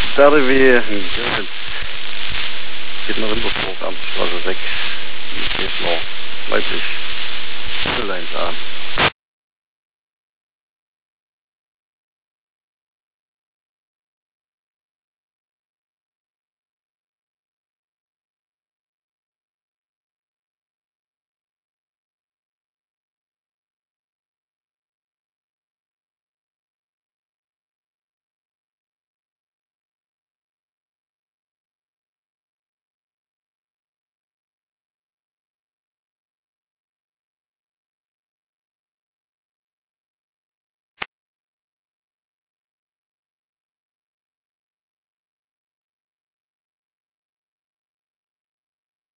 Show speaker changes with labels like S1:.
S1: RW in Görlitz. Geht nach Rimbersburg, Amtsstraße 6, Gesler, weiblich, 01a.